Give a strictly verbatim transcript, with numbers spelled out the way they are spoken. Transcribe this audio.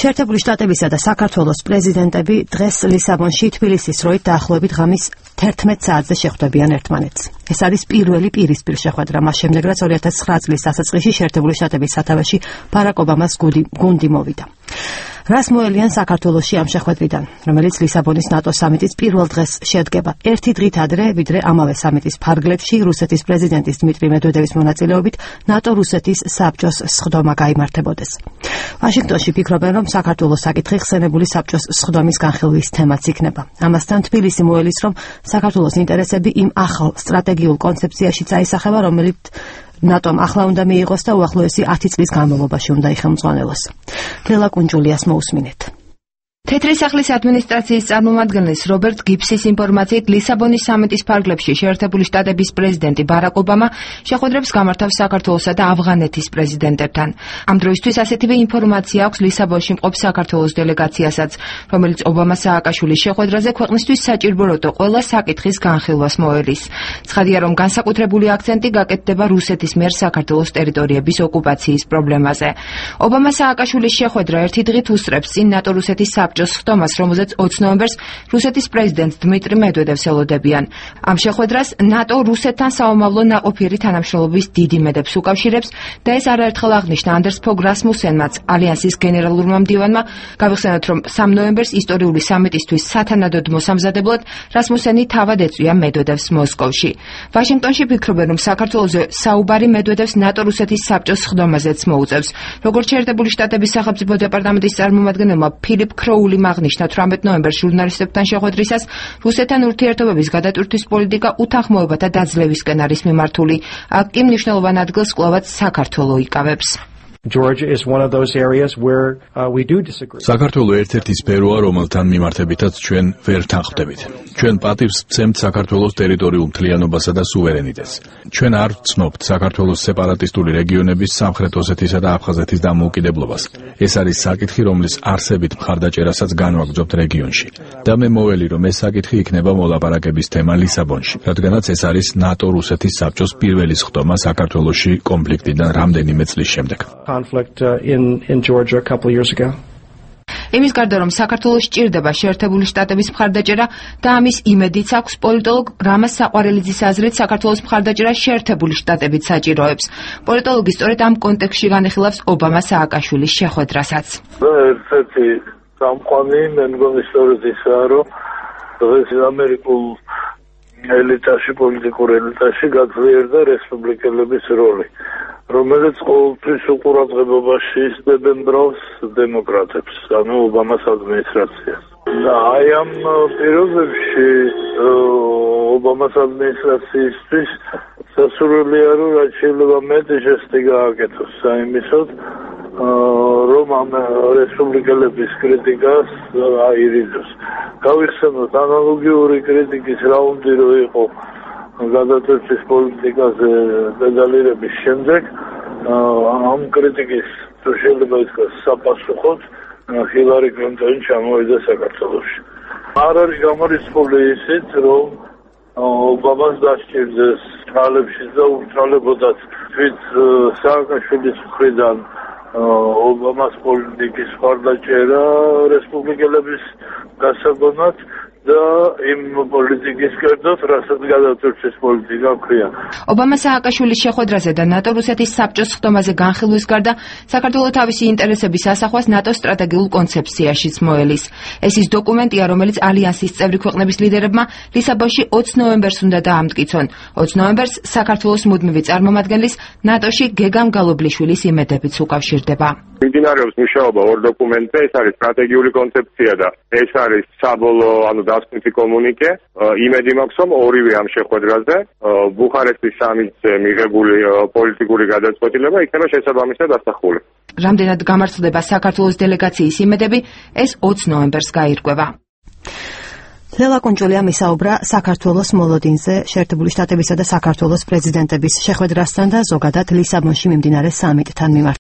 შეერთებული შტატებისა და საქართველოს პრეზიდენტები დღეს ლისაბონში თბილისის როით დაახლოებით ღამის თერთმეტ საათზე შეხვდებიან ერთმანეთს. ეს არის პირველი პირისპირ შეხვედრა მას შემდეგ, რაც ორი ათას ცხრა წლის დასაწყისში შეერთებული შტატების სათავეში ბარაკ ობამას გუნდი მოვიდა. რას მოელიან საქართველოში ამ შეხვედრიდან, რომელიც ლისაბონის ნატოს სამიტის პირველ დღეს შედგება ერთი დღით ადრე, ვიდრე ამავე სამიტის ფარგლებში რუსეთის პრეზიდენტის დმიტრი მედვედევის მონაწილეობით ნატო-რუსეთის საბჭოს სხდომა გაიმართებოდეს. ვაშინგტონში ფიქრობენ, რომ საქართველოს საკითხი ხსენებული საბჭოს სხდომის განხილვის თემაც იქნება. ამასთან თბილისი მოელის, რომ საქართველოს ინტერესები იმ ახალ სტრატეგიულ კონცეფციაში წაისახება, რომელიც ნატომ ახლა უნდა მიიღოს და უახლოესი ათი წლის განმავლობაში უნდა იხელმძღვანელოს. ლელა კუნჯულიას მოусმინეთ. თეთრი სახლის ადმინისტრაციის წარმომადგენლის რობერტ გიბსის ინფორმაციით ლისაბონის სამიტის ფარგლებში შეერთებული შტატების პრეზიდენტი ბარაკ ობამა შეხვედრებს გამართავს საქართველოსა და ავღანეთის პრეზიდენტებთან. ამ დროისთვის ასეთივე ინფორმაცია აქვს ლისაბონში მყოფ საქართველოს დელეგაციასაც, რომელიც ობამა სააკაშვილის შეხვედრაზე ქვეყნისთვის საჭიროებო ყველა საკითხის განხილვას მოელის. ცხადია, რომ განსაკუთრებული აქცენტი გაკეთდება რუსეთის მიერ საქართველოს ტერიტორიების ოკუპაციის პრობლემაზე. ობამა სააკაშვილის შეხვედრა ერთი დღით უსწრებს წინ ნატო-რუსეთის საბჭოს ხდომას, რომელზეც ოცი ნოემბერს რუსეთის პრეზიდენტს დმიტრი მედვედევს ელოდებიან. ამ შეხვედრას ნატო რუსეთთან საომავლო ნაყოფიერი თანამშრომლობის დიდი მედებს უკავშირებს და ეს არაერთხელ აღნიშნა ანდერს ფოგ რასმუსენმაც, ალიანსის გენერალურმა მდივანმა. გავიხსენოთ, რომ სამი ნოემბერს ისტორიული სამიტისთვის სათანადოდ მოსამზადებლად რასმუსენი თავად ეწვია მედვედევს მოსკოვში. ვაშინგტონში ფიქრობენ, რომ საქართველოზე საუბარი მედვედევს ნატო-რუსეთის საბჭოს ხდომაზეც მოუწევს. როგორც შეერთებული შტატების სახელმწიფო დეპარტამენტის წარმომადგენელმა ფილიპ კროულიმ აღნიშნა თვრამეტ ნოემბერს ჟურნალისტებთან შეხვედრისას, რუსეთთან ურთიერთობების გადატვირთვის პოლიტიკა უთანხმოებათა დაძლევისკენ არის მიმართული. აქ კი მნიშვნელოვან ადგილს კვლავაც საქართველო იკავებს. Georgia is one of those areas where uh, we do disagree. საქართველო ერთ-ერთი სფეროა, რომელთან მიმართებითაც ჩვენ ვერ თანხმდებით. ჩვენ პატივს ვცემთ საქართველოს ტერიტორიულ მთლიანობასა და სუვერენიტეტს. ჩვენ არ ვცნობთ საქართველოს სეპარატისტული რეგიონების სამხრეთ ოსეთისა და აფხაზეთის დამოუკიდებლობას. ეს არის საკითხი, რომლის არსებით მხარდაჭერასაც განვაგრძობთ რეგიონში. და მე მოველი, რომ ეს საკითხი იქნება მოლაპარაკების თემა ლისაბონში, რადგანაც ეს არის ნატო-რუსეთის საბჭოს პირველი სხდომა საქართველოში კონფლიქტიდან რამდენიმე წლის შემდეგ. conflict uh, in in Georgia a couple of years ago. იმის გარდა, რომ საქართველოს სჭირდება შეერთებული შტატების მხარდაჭერა და ამის იმედიც აქვს, პოლიტოლოგ რამაზ საყვარელიძის აზრით, საქართველოს მხარდაჭერა შეერთებული შტატებით საჭიროებს. პოლიტოლოგი სწორედ ამ კონტექსტში განიხილავს ობამა სააკაშვილის შეხვედრასაც. ერთ-ერთი სამყარო მე მგონი სწორედ ისაა, რომ დღეს ამერიკულ ელიტაში, პოლიტიკურ ელიტაში გაძლიერდა რესპუბლიკელების როლი, რომელიც ყოველთვის უყურადღებობაში ისდებენ დროს დემოკრატებს, ანუ ობამას ადმინისტრაციას. და აი ამ პირობებში ობამას ადმინისტრაციისთვის სასურველია, რომ რაც შეიძლება მეტი ჟესტი გააკეთოს საიმისოდ, რომ ამ რესპუბლიკელების კრიტიკას აირიდოს. გავიხსენოთ ანალოგიური კრიტიკის რაუნდი რო იყო გადატვირთვის პოლიტიკაზე პედალირების შემდეგ, ამ კრიტიკის თუ შეიძლება ითქვას საფასუხოდ ჰილარი კლინტონი ჩამოვიდა საქართველოში. არ არის გამორიცხული ისიც, რომ ობამას დასჭირდეს თვალებში და უთვალებოდათ თვით სააკაშვილის მხრიდან ობამას პოლიტიკის მხარდაჭერა რესპუბლიკელების გასაგონად და იმ პოლიტიკის კერძოდ, რასაც გადატვირთვის პოლიტიკა ქვია. ობამა სააკაშვილის შეხვედრაზე და ნატო-რუსეთის საბჭოს ხდომაზე განხილვის გარდა, საქართველო თავისი ინტერესების ასახვას ნატოს სტრატეგიულ კონცეფციაშიც მოელის. ეს ის დოკუმენტია, რომელიც ალიანსის წევრი ქვეყნების ლიდერებმა ლისაბონში ოცი ნოემბერს უნდა დაამტკიცონ. ოცი ნოემბერს საქართველოს მუდმივი წარმომადგენლის ნატოში გეგამ გალობლიშვილის იმედებიც უკავშირდება. მიმდინარეობს მუშაობა ორ დოკუმენტზე, ეს არის სტრატეგიული კონცეფცია და ეს არის საბოლოო, ანუ დასკვნითი კომუნიკე. იმედი მაქვს, რომ ორივე ამ შეხვედრაზე ბუხარესტის სამიტზე მიღებული პოლიტიკური გადაწყვეტილება იქნება შესაბამისად დასახული. რამდენად გამართლდება საქართველოს დელეგაციის იმედები, ეს ოცი ნოემბერს გაირკვევა. ლელა კუნჯულიამ ისაუბრა საქართველოს მოლოდინზე შეერთებული შტატებისა და საქართველოს პრეზიდენტების შეხვედრასთან და ზოგადად ლისაბონში მიმდინარე სამიტთან მიმართ.